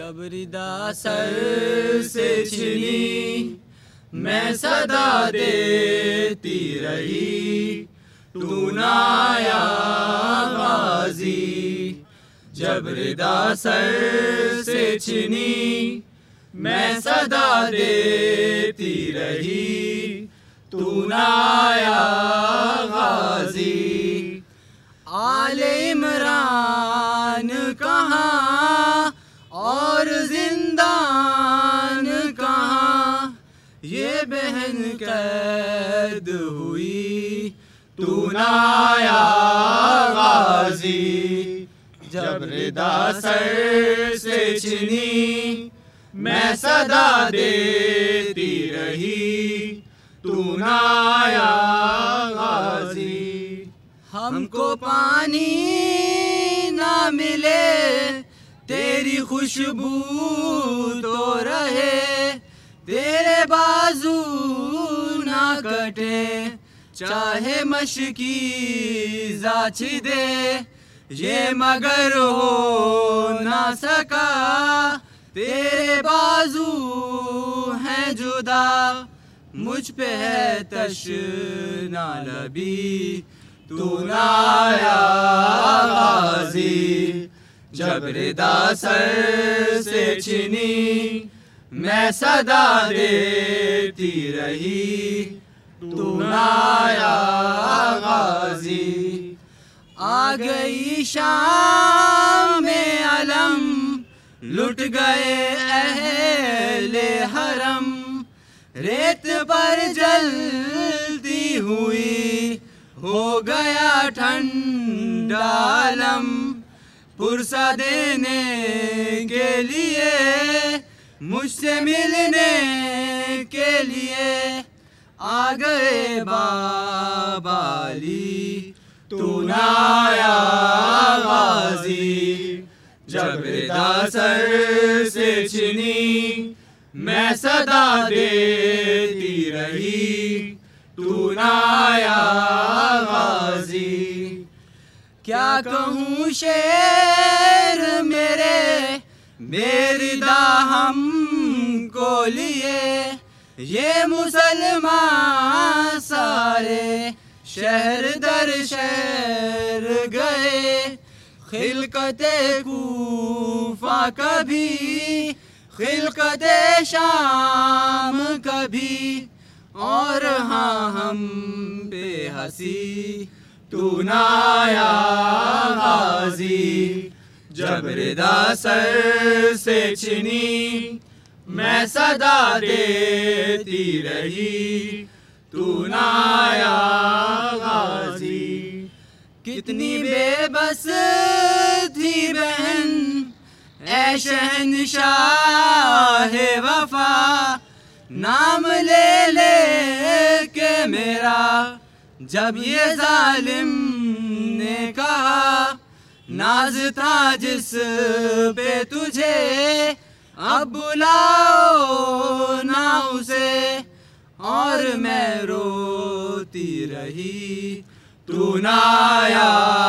जब रिदा सर से छिनी मैं सदा देती रही, तू ना आया गाजी। जब रिदा सर से छिनी मैं सदा देती रही, तू ना आया गाजी। आले इमरान कहाँ और जिंदान कहाँ, ये बहन कैद हुई, तू ना आया गाजी। जब रिदा सर से छिनी मैं सदा देती रही, तू ना आया गाजी। हमको पानी ना मिले तेरी खुशबू तो रहे, तेरे बाजू ना कटे चाहे मशकी जाची दे, ये मगर हो ना सका तेरे बाजू हैं जुदा, मुझ पे है तशना लबी, तू ना आया गाजी। जब रिदा सर से छिनी मैं सदा देती रही, तू ना आया गाजी। आ गई शाम में अलम, लुट गए अहले हरम, रेत पर जलती हुई हो गया ठंडा आलम। पुरसा देने के लिए मुझसे मिलने के लिए आ गए बाबाली, तू ना आया गाजी। जब रिदा सर से छिनी मैं सदा देती रही, तू ना आया गाजी। क्या कहूँ शेर मेरे रिदा हमको लिए, ये मुसलमान सारे शहर दर शहर गए, खिलकते कूफा कभी खिलकते शाम कभी, और हाँ हम पे हंसी, तू ना आया गाजी। जब रिदा सर से छिनी मैं सदा देती रही, तू ना आया गाजी। कितनी बेबस थी बहन ऐ शहंशाह वफा, नाम ले ले के मेरा जब ये जालिम ने कहा, नाज था जिस पे तुझे अब बुलाओ ना उसे, और मैं रोती रही, तू ना आया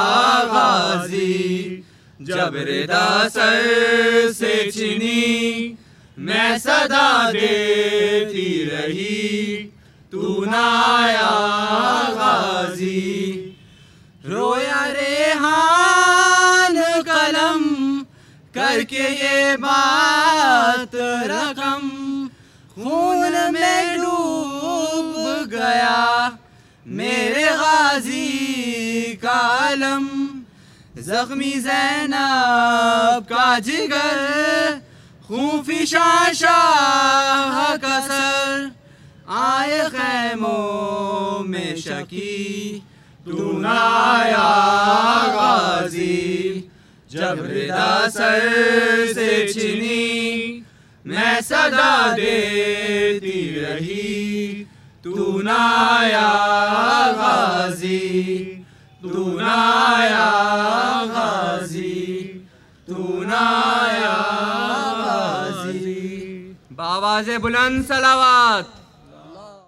गाजी। जब रिदा सर से छिनी मैं सदा देती रही, तू ना आया गाजी। रोया रेहान कलम करके ये बात रकम, खून में डूब गया मेरे गाजी का अलम। जख्मी ज़ैनब का जिगर खूफी शाह का सर, आए खैमों में शकी, तू ना आया गाजी। जब रिदा सर से छिनी मैं सदा देती रही, तू ना आया गाजी, तू ना आया गाजी, तू ना आया गाजी। बावाज़े बुलंद सलावत।